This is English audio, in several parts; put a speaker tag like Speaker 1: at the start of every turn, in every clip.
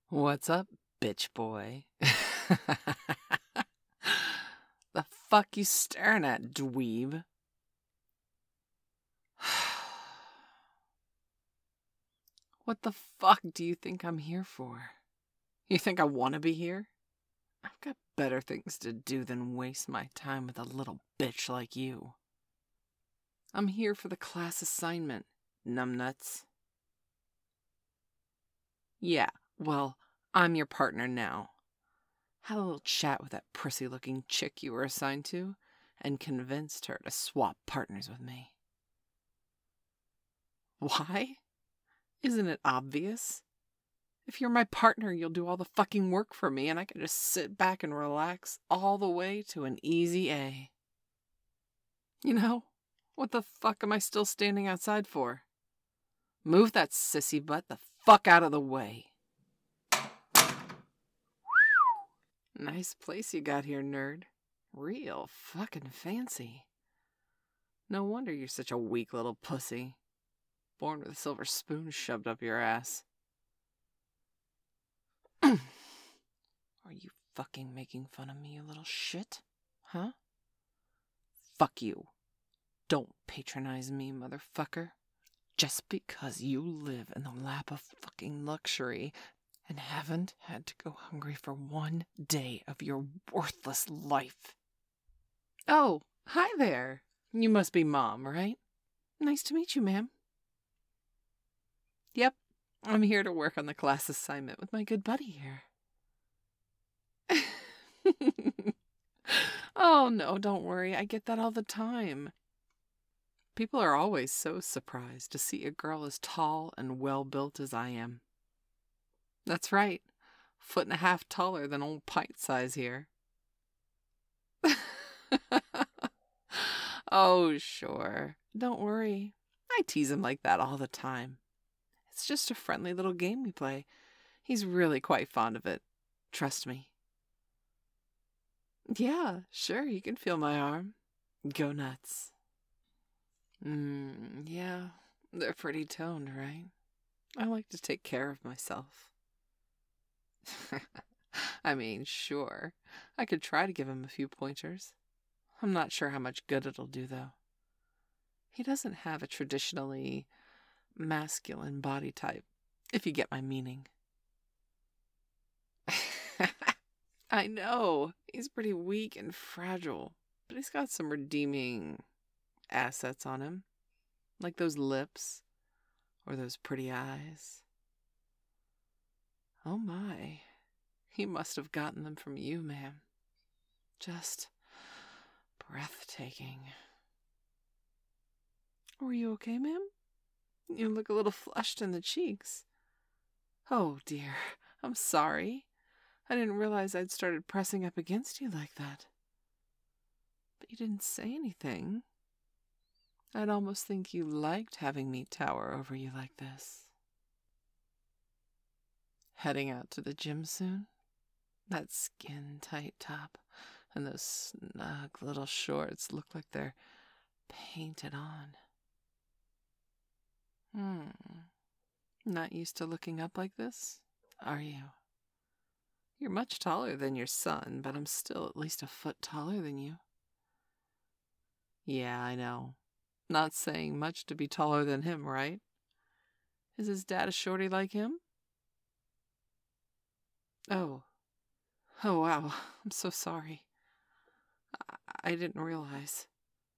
Speaker 1: What's up, bitch boy? The fuck you staring at, dweeb? What the fuck do you think I'm here for? You think I want to be here? I've got better things to do than waste my time with a little bitch like you. I'm here for the class assignment, numbnuts. Yeah, well, I'm your partner now. Had a little chat with that prissy-looking chick you were assigned to, and convinced her to swap partners with me. Why? Isn't it obvious? If you're my partner, you'll do all the fucking work for me, and I can just sit back and relax all the way to an easy A. You know, what the fuck am I still standing outside for? Move that sissy butt the fuck out of the way. Nice place you got here, nerd. Real fucking fancy. No wonder you're such a weak little pussy. Born with a silver spoon shoved up your ass. Are you fucking making fun of me, you little shit? Huh? Fuck you. Don't patronize me, motherfucker. Just because you live in the lap of fucking luxury and haven't had to go hungry for one day of your worthless life. Oh, hi there. You must be Mom, right? Nice to meet you, ma'am. Yep, I'm here to work on the class assignment with my good buddy here. Oh, no, don't worry. I get that all the time. People are always so surprised to see a girl as tall and well-built as I am. That's right. 1.5 feet taller than old Pint Size here. Oh, sure. Don't worry. I tease him like that all the time. It's just a friendly little game we play. He's really quite fond of it. Trust me. Yeah, sure, you can feel my arm. Go nuts. Yeah, they're pretty toned, right? I like to take care of myself. I mean, sure, I could try to give him a few pointers. I'm not sure how much good it'll do, though. He doesn't have a traditionally masculine body type, if you get my meaning. I know, he's pretty weak and fragile, but he's got some redeeming assets on him, like those lips or those pretty eyes. Oh my, he must have gotten them from you, ma'am. Just breathtaking. Were you okay, ma'am? You look a little flushed in the cheeks. Oh dear, I'm sorry. I didn't realize I'd started pressing up against you like that. But you didn't say anything. I'd almost think you liked having me tower over you like this. Heading out to the gym soon? That skin-tight top and those snug little shorts look like they're painted on. Not used to looking up like this, are you? You're much taller than your son, but I'm still at least a foot taller than you. Yeah, I know. Not saying much to be taller than him, right? Is his dad a shorty like him? Oh. Oh, wow. I'm so sorry. I didn't realize.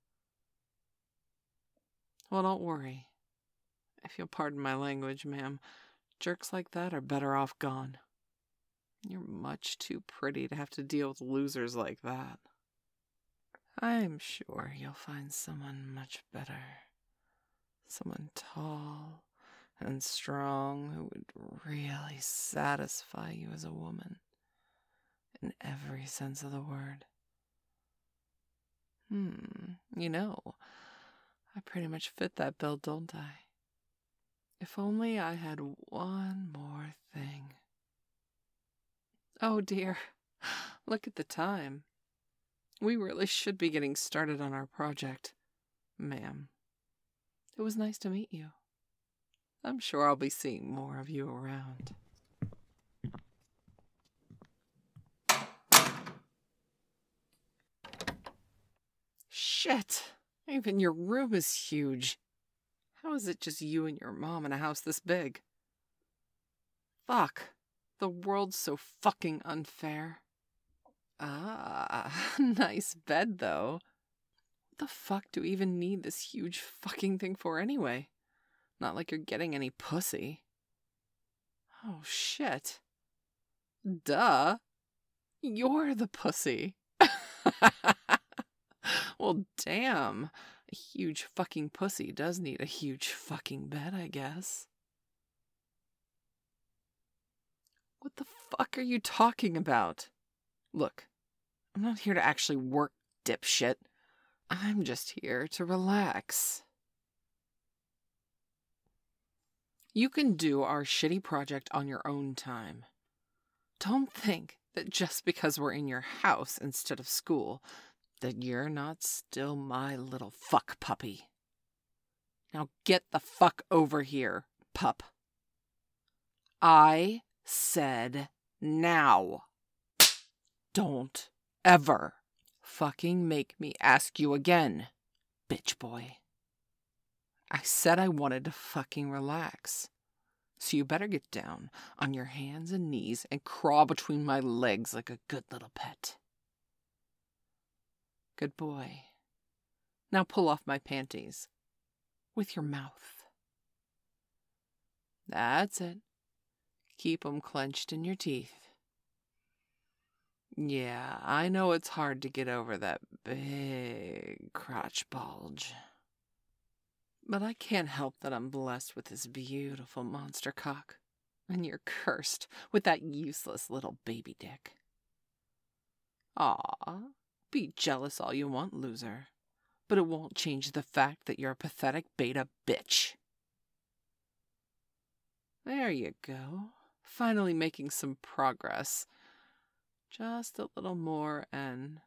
Speaker 1: Well, don't worry. If you'll pardon my language, ma'am, jerks like that are better off gone. You're much too pretty to have to deal with losers like that. I'm sure you'll find someone much better. Someone tall and strong who would really satisfy you as a woman. In every sense of the word. You know, I pretty much fit that bill, don't I? If only I had one more thing. Oh dear, look at the time. We really should be getting started on our project, ma'am. It was nice to meet you. I'm sure I'll be seeing more of you around. Even your room is huge. How is it just you and your mom in a house this big? Fuck. The world's so fucking unfair. Ah, nice bed, though. What the fuck do we even need this huge fucking thing for anyway? Not like you're getting any pussy. Oh, shit. Duh. You're the pussy. Well, damn. A huge fucking pussy does need a huge fucking bed, I guess. What the fuck are you talking about? Look, I'm not here to actually work, dipshit. I'm just here to relax. You can do our shitty project on your own time. Don't think that just because we're in your house instead of school, that you're not still my little fuck puppy. Now get the fuck over here, pup. I said now. Don't ever fucking make me ask you again, bitch boy. I said I wanted to fucking relax. So you better get down on your hands and knees and crawl between my legs like a good little pet. Good boy. Now pull off my panties. With your mouth. That's it. Keep 'em clenched in your teeth. Yeah, I know it's hard to get over that big crotch bulge. But I can't help that I'm blessed with this beautiful monster cock. And you're cursed with that useless little baby dick. Aw, be jealous all you want, loser. But it won't change the fact that you're a pathetic beta bitch. There you go. Finally making some progress. Just a little more and...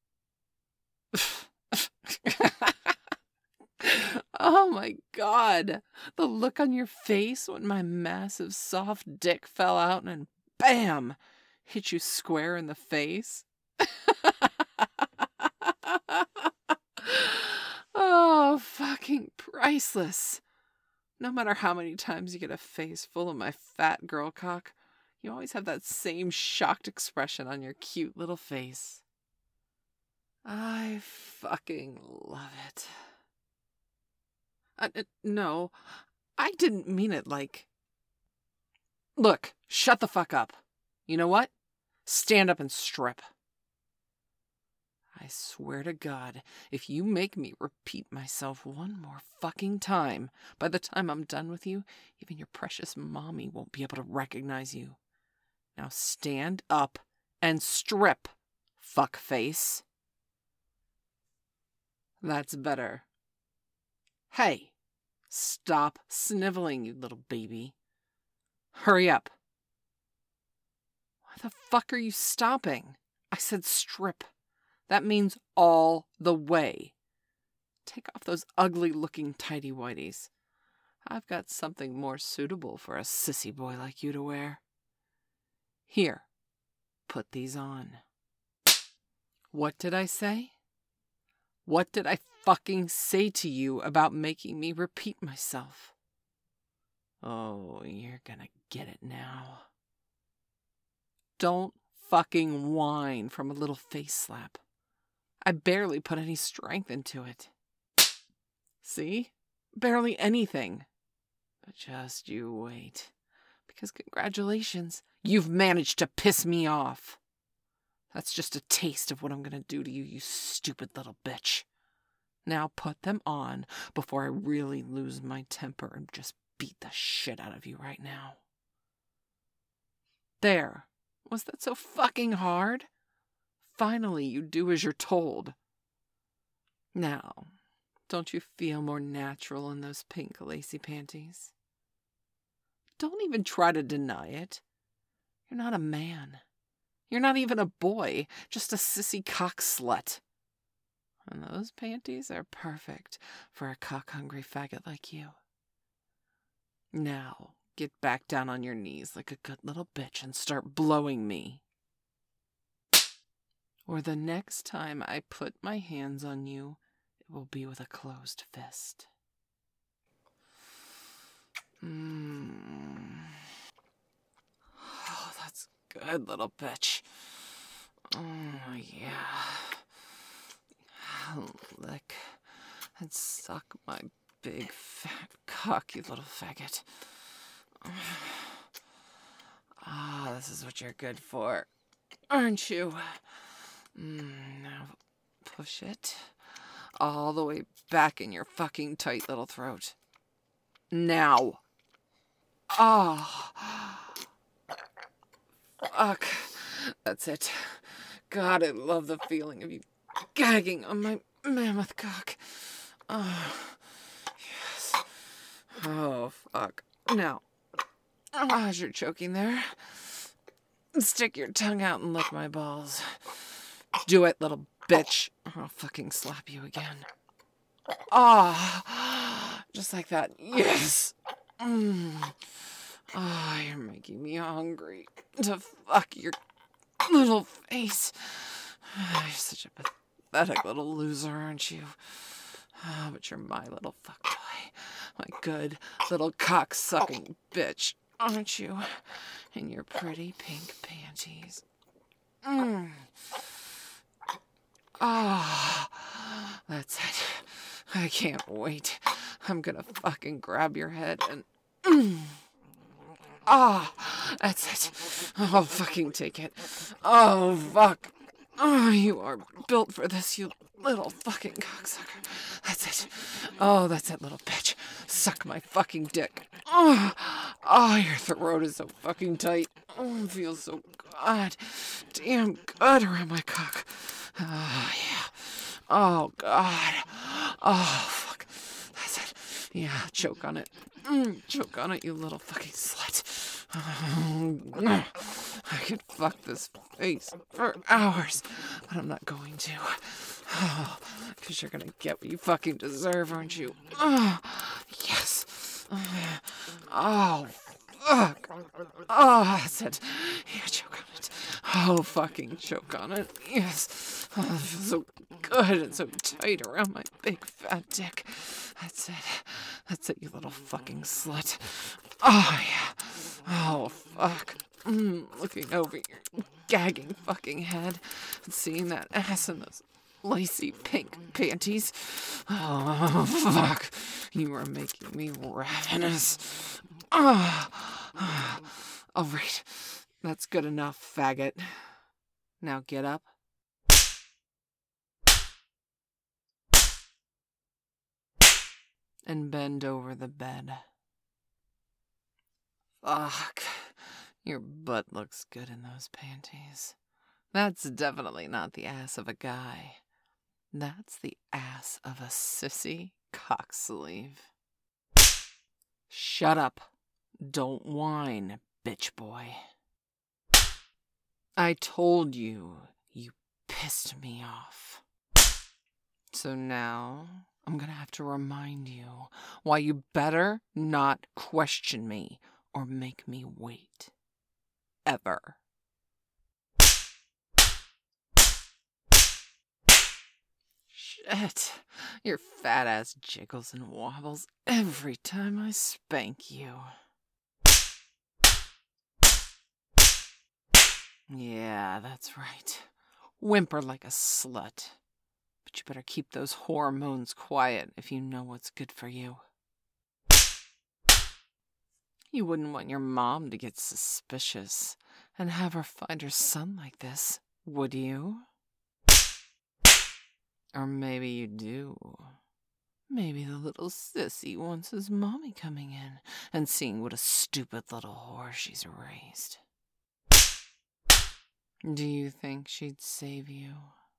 Speaker 1: Oh my god! The look on your face when my massive soft dick fell out and BAM! Hit you square in the face. Oh, fucking priceless. No matter how many times you get a face full of my fat girl cock, you always have that same shocked expression on your cute little face. I fucking love it. No, I didn't mean it like... Look, shut the fuck up. You know what? Stand up and strip. I swear to God, if you make me repeat myself one more fucking time, by the time I'm done with you, even your precious mommy won't be able to recognize you. Now stand up and strip, fuckface. That's better. Hey, stop sniveling, you little baby. Hurry up. Why the fuck are you stopping? I said strip. That means all the way. Take off those ugly-looking tighty-whities. I've got something more suitable for a sissy boy like you to wear. Here, put these on. What did I say? What did I fucking say to you about making me repeat myself? Oh, you're gonna get it now. Don't fucking whine from a little face slap. I barely put any strength into it. See? Barely anything. But just you wait. Because congratulations, you've managed to piss me off. That's just a taste of what I'm gonna do to you, you stupid little bitch. Now put them on before I really lose my temper and just beat the shit out of you right now. There. Was that so fucking hard? Finally, you do as you're told. Now, don't you feel more natural in those pink lacy panties? Don't even try to deny it. You're not a man. You're not even a boy, just a sissy cock slut. And those panties are perfect for a cock-hungry faggot like you. Now, get back down on your knees like a good little bitch and start blowing me. Or the next time I put my hands on you, it will be with a closed fist. Oh, that's good, little bitch. Oh, yeah. Lick and suck my big fat cock, you little faggot. Ah, this is what you're good for, aren't you? Now push it all the way back in your fucking tight little throat. Now. Oh. Fuck. That's it. God, I love the feeling of you gagging on my mammoth cock. Oh, yes. Oh, fuck. Now, as you're choking there, stick your tongue out and lick my balls. Do it, little bitch. I'll fucking slap you again. Ah, just like that. Yes. Ah, you're making me hungry to fuck your little face. You're such a pathetic little loser, aren't you? Oh, but you're my little fuckboy. My good little cock-sucking bitch, aren't you? In your pretty pink panties. Ah, that's it. I can't wait. I'm gonna fucking grab your head and... Ah, that's it. I'll fucking take it. Oh, fuck. Oh, you are built for this, you little fucking cocksucker. That's it. Oh, that's it, little bitch. Suck my fucking dick. Oh, your throat is so fucking tight. Oh, it feels so good. Damn good around my cock. Oh, yeah. Oh, God. Oh, fuck. That's it. Yeah, choke on it. Choke on it, you little fucking slut. I could fuck this face for hours, but I'm not going to. Oh, because you're gonna get what you fucking deserve, aren't you? Oh, yes. Oh, fuck. Oh, that's it. Yeah, choke on it. Oh, fucking choke on it. Yes. Oh, it feels so good and so tight around my big fat dick. That's it. That's it, you little fucking slut. Oh, yeah. Oh, fuck. Looking over your gagging fucking head and seeing that ass in those lacy pink panties. Oh, fuck. You are making me ravenous. Oh. All right. That's good enough, faggot. Now get up. And bend over the bed. Fuck. Your butt looks good in those panties. That's definitely not the ass of a guy. That's the ass of a sissy cocksleeve. Shut up. Don't whine, bitch boy. I told you, you pissed me off. So now I'm gonna have to remind you why you better not question me or make me wait. Ever. Shit. Your fat ass jiggles and wobbles every time I spank you. Yeah, that's right. Whimper like a slut. But you better keep those hormones quiet if you know what's good for you. You wouldn't want your mom to get suspicious and have her find her son like this, would you? Or maybe you do. Maybe the little sissy wants his mommy coming in and seeing what a stupid little whore she's raised. Do you think she'd save you?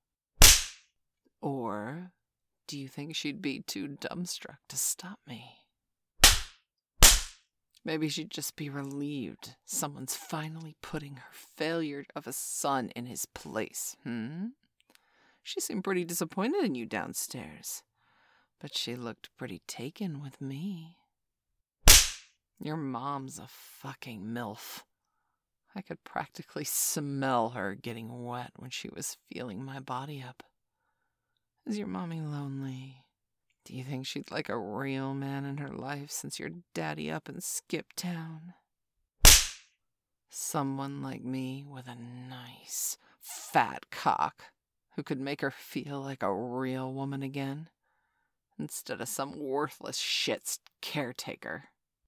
Speaker 1: Or do you think she'd be too dumbstruck to stop me? Maybe she'd just be relieved someone's finally putting her failure of a son in his place, She seemed pretty disappointed in you downstairs, but she looked pretty taken with me. Your mom's a fucking MILF. I could practically smell her getting wet when she was feeling my body up. Is your mommy lonely? Do you think she'd like a real man in her life since your daddy up in Skip Town? Someone like me with a nice, fat cock who could make her feel like a real woman again, instead of some worthless shit's caretaker.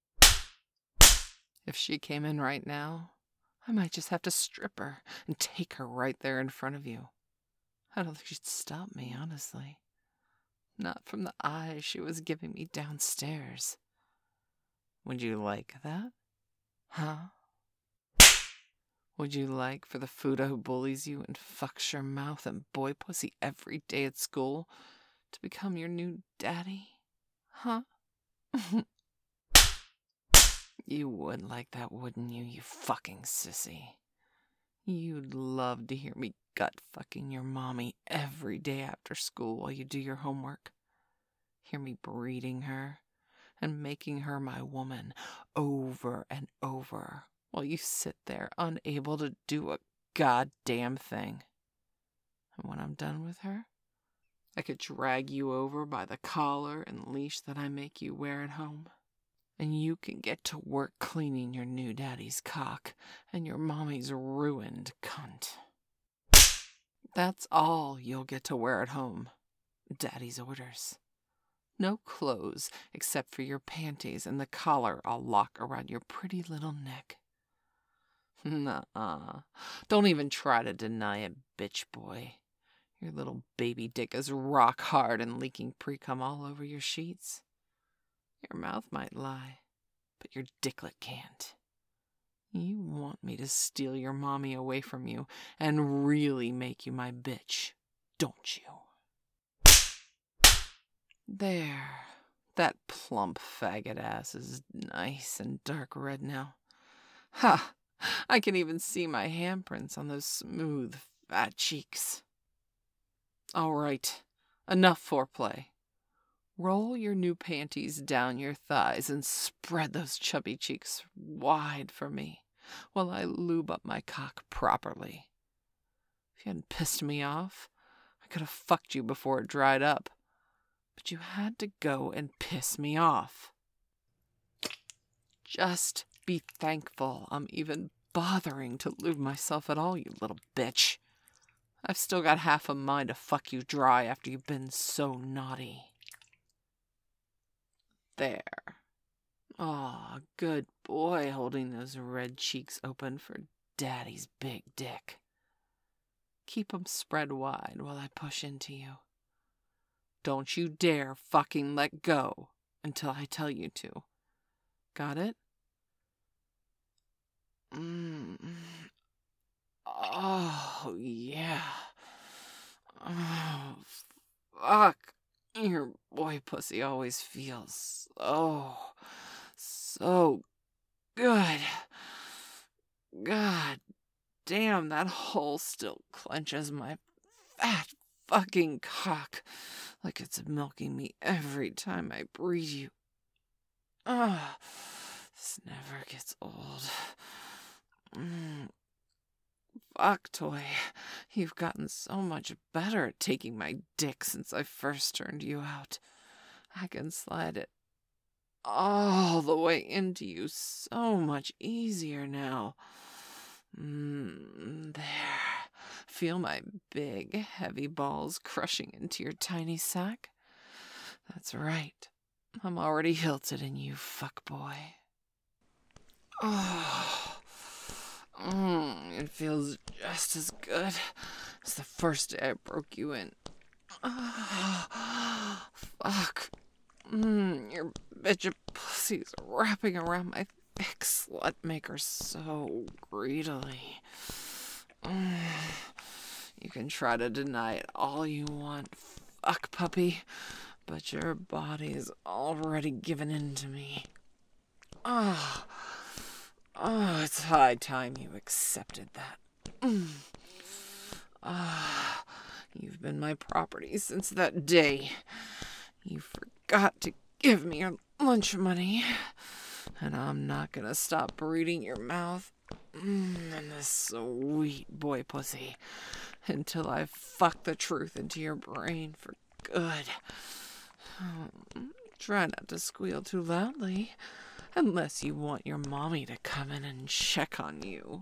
Speaker 1: If she came in right now, I might just have to strip her and take her right there in front of you. I don't think she'd stop me, honestly. Not from the eyes she was giving me downstairs. Would you like that? Huh? Would you like for the Fuda who bullies you and fucks your mouth and boy pussy every day at school to become your new daddy? Huh? You would like that, wouldn't you, you fucking sissy? You'd love to hear me gut-fucking your mommy every day after school while you do your homework. Hear me breeding her and making her my woman over and over while you sit there unable to do a goddamn thing. And when I'm done with her, I could drag you over by the collar and leash that I make you wear at home. And you can get to work cleaning your new daddy's cock and your mommy's ruined cunt. That's all you'll get to wear at home. Daddy's orders. No clothes except for your panties and the collar I'll lock around your pretty little neck. Nuh-uh. Don't even try to deny it, bitch boy. Your little baby dick is rock hard and leaking pre-cum all over your sheets. Your mouth might lie, but your dicklet can't. You want me to steal your mommy away from you and really make you my bitch, don't you? There. That plump faggot ass is nice and dark red now. Ha! I can even see my handprints on those smooth, fat cheeks. All right, enough foreplay. Roll your new panties down your thighs and spread those chubby cheeks wide for me while I lube up my cock properly. If you hadn't pissed me off, I could have fucked you before it dried up. But you had to go and piss me off. Just be thankful I'm even bothering to lube myself at all, you little bitch. I've still got half a mind to fuck you dry after you've been so naughty. There. Aw, good boy, holding those red cheeks open for Daddy's big dick. Keep 'em spread wide while I push into you. Don't you dare fucking let go until I tell you to. Got it? Oh, yeah. Oh, fuck. Your boy pussy always feels so good. God damn, that hole still clenches my fat fucking cock like it's milking me every time I breathe you. This never gets old. Fuck, toy. You've gotten so much better at taking my dick since I first turned you out. I can slide it all the way into you so much easier now. There. Feel my big, heavy balls crushing into your tiny sack? That's right. I'm already hilted in you, fuckboy. It feels just as good as the first day I broke you in. Fuck. Your bitch of pussy's wrapping around my thick slut maker so greedily. You can try to deny it all you want, fuck puppy, but your body's already given in to me. It's high time you accepted that. You've been my property since that day. You forgot to give me your lunch money, and I'm not gonna stop breeding your mouth and this sweet boy pussy until I fuck the truth into your brain for good. Try not to squeal too loudly, unless you want your mommy to come in and check on you.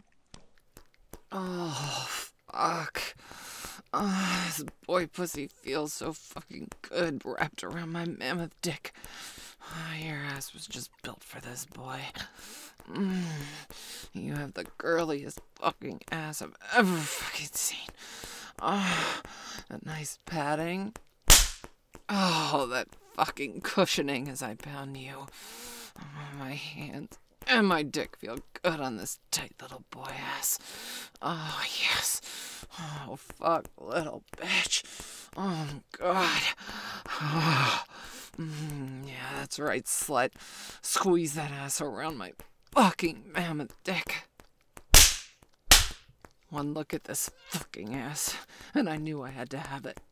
Speaker 1: Oh, fuck. This boy pussy feels so fucking good wrapped around my mammoth dick. Your ass was just built for this, boy. You have the girliest fucking ass I've ever fucking seen. That nice padding. Oh, that fucking cushioning as I pound you. My hands and my dick feel good on this tight little boy ass. Oh, yes. Oh, fuck, little bitch. Oh, God. Yeah, that's right, slut. Squeeze that ass around my fucking mammoth dick. One look at this fucking ass, and I knew I had to have it.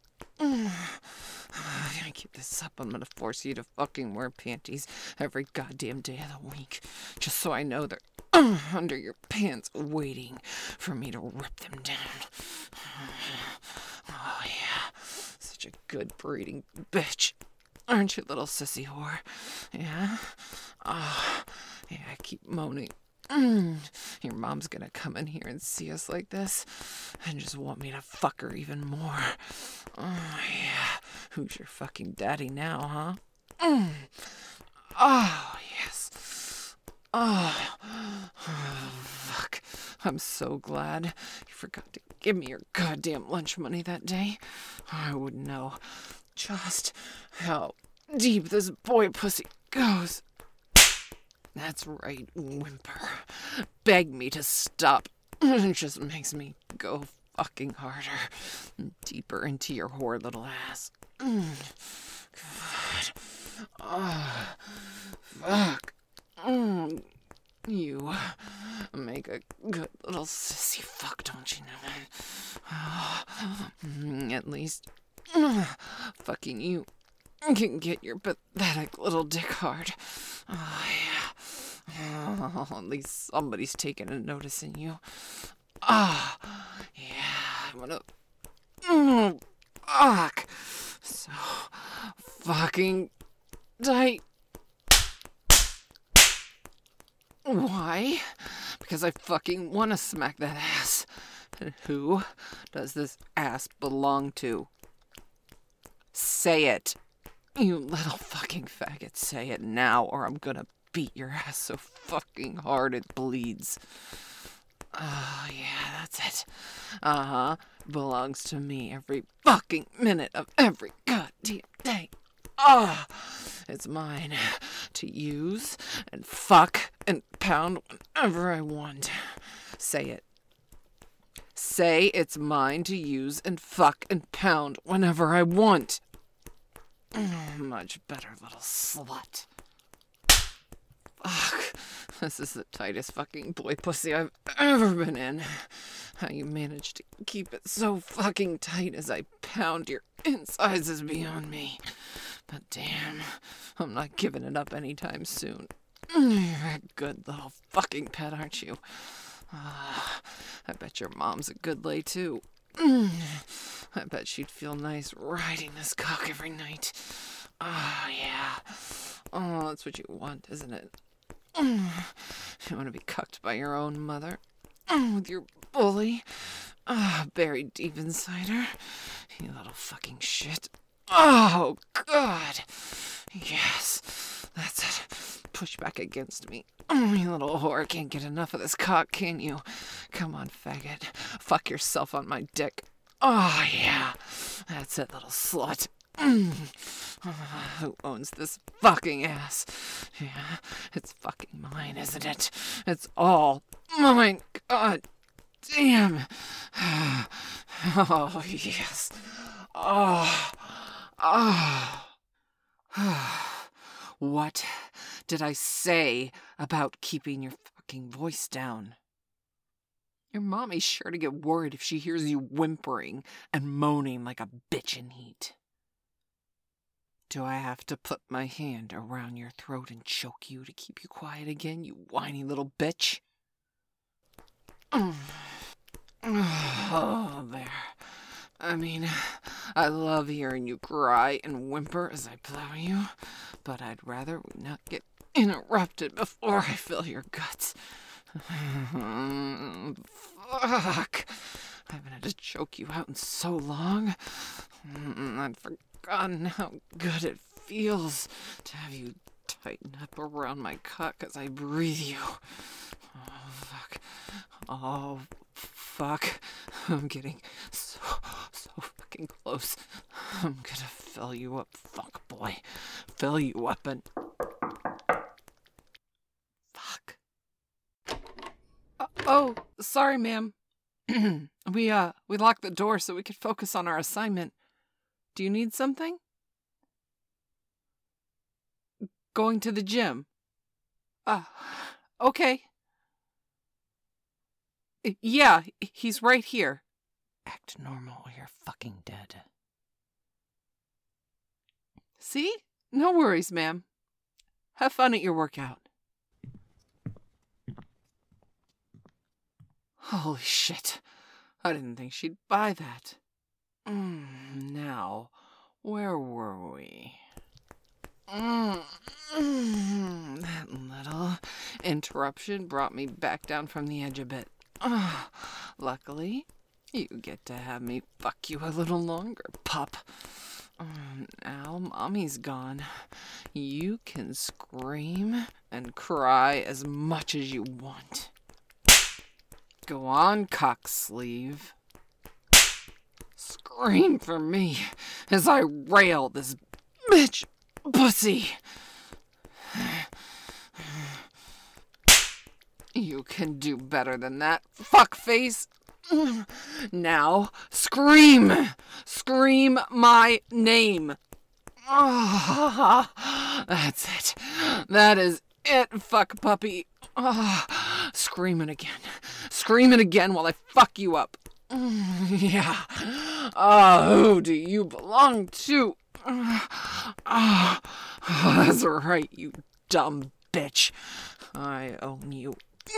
Speaker 1: If I keep this up, I'm gonna force you to fucking wear panties every goddamn day of the week, just so I know they're under your pants waiting for me to rip them down. Oh yeah, such a good breeding bitch. Aren't you, little sissy whore? Yeah? Oh, yeah, I keep moaning. Your mom's gonna come in here and see us like this and just want me to fuck her even more. Oh, yeah. Who's your fucking daddy now, huh? Oh, yes. Oh, fuck. I'm so glad you forgot to give me your goddamn lunch money that day. I wouldn't know just how deep this boy pussy goes. That's right, whimper. Beg me to stop. It just makes me go fucking harder. Deeper into your whore little ass. God. Oh, fuck. You make a good little sissy fuck, don't you know? At least fucking you can get your pathetic little dick hard. Oh, yeah. Oh, at least somebody's taking a notice in you. Ah, yeah, I'm gonna... fuck. So fucking tight. Why? Because I fucking want to smack that ass. And who does this ass belong to? Say it. You little fucking faggot, say it now, or I'm gonna beat your ass so fucking hard it bleeds. Oh, yeah, that's it. Belongs to me every fucking minute of every goddamn day. It's mine to use and fuck and pound whenever I want. Say it. Say it's mine to use and fuck and pound whenever I want. Much better, little slut. Fuck. This is the tightest fucking boy pussy I've ever been in. How you managed to keep it so fucking tight as I pound your insides is beyond me. But damn, I'm not giving it up anytime soon. You're a good little fucking pet, aren't you? I bet your mom's a good lay, too. I bet she'd feel nice riding this cock every night. Oh, yeah. Oh, that's what you want, isn't it? You want to be cucked by your own mother? With your bully? Buried deep inside her? You little fucking shit. Oh, God. Yes, that's it. Push back against me. You little whore can't get enough of this cock, can you? Come on, faggot. Fuck yourself on my dick. Oh, yeah. That's it, little slut. Who owns this fucking ass? Yeah, it's fucking mine, isn't it? It's all mine. God damn. Oh, yes. Oh. What did I say about keeping your fucking voice down? Your mommy's sure to get worried if she hears you whimpering and moaning like a bitch in heat. Do I have to put my hand around your throat and choke you to keep you quiet again, you whiny little bitch? Oh, there. I mean, I love hearing you cry and whimper as I plow you, but I'd rather we not get interrupted before I fill your guts. Fuck. I haven't had to choke you out in so long. I'd forgotten how good it feels to have you tighten up around my cock as I breathe you. Oh, fuck. Oh, fuck. I'm getting so fucking close. I'm gonna fill you up, fuck boy. Fill you up and... Fuck. Oh, sorry, ma'am. We locked the door so we could focus on our assignment. Do you need something? Going to the gym. Okay. Yeah, he's right here. Act normal or you're fucking dead. See? No worries, ma'am. Have fun at your workout. Holy shit. I didn't think she'd buy that. Now, where were we? That little interruption brought me back down from the edge a bit. Luckily, you get to have me fuck you a little longer, pup. Now Mommy's gone. You can scream and cry as much as you want. Go on, cock sleeve. Scream for me as I rail this bitch pussy. You can do better than that, fuckface. Now, scream! Scream my name. That's it. That is it, fuck puppy. Screaming again. Screaming again while I fuck you up. Yeah. Who do you belong to? That's right, you dumb bitch. I own you.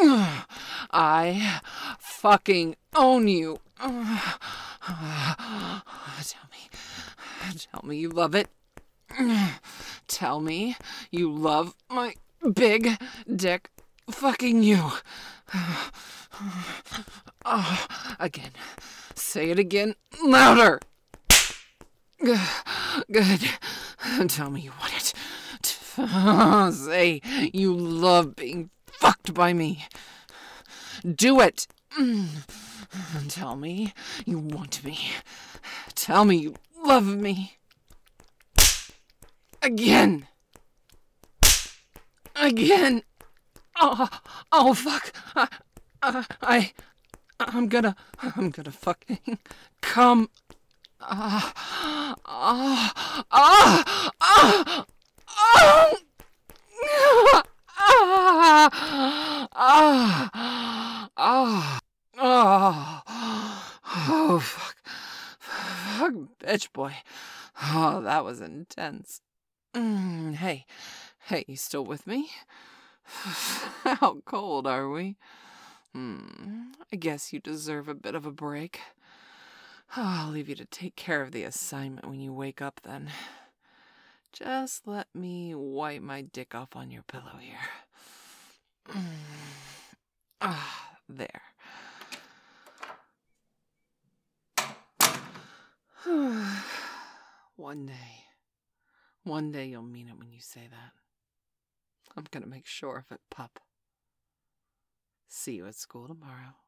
Speaker 1: I fucking own you. Tell me you love it. Tell me you love my big dick fucking you. Again. Say it again. Louder. Good. Tell me you want it. Say you love being fucked by me. Do it. Tell me you want me. Tell me you love me. Again. Again. Oh fuck. I'm gonna fucking come. Oh, fuck. Fuck, bitch boy. Oh, that was intense. Hey, you still with me? How cold are we? I guess you deserve a bit of a break. I'll leave you to take care of the assignment when you wake up then. Just let me wipe my dick off on your pillow here. There. One day you'll mean it when you say that. I'm gonna make sure of it, pup. See you at school tomorrow.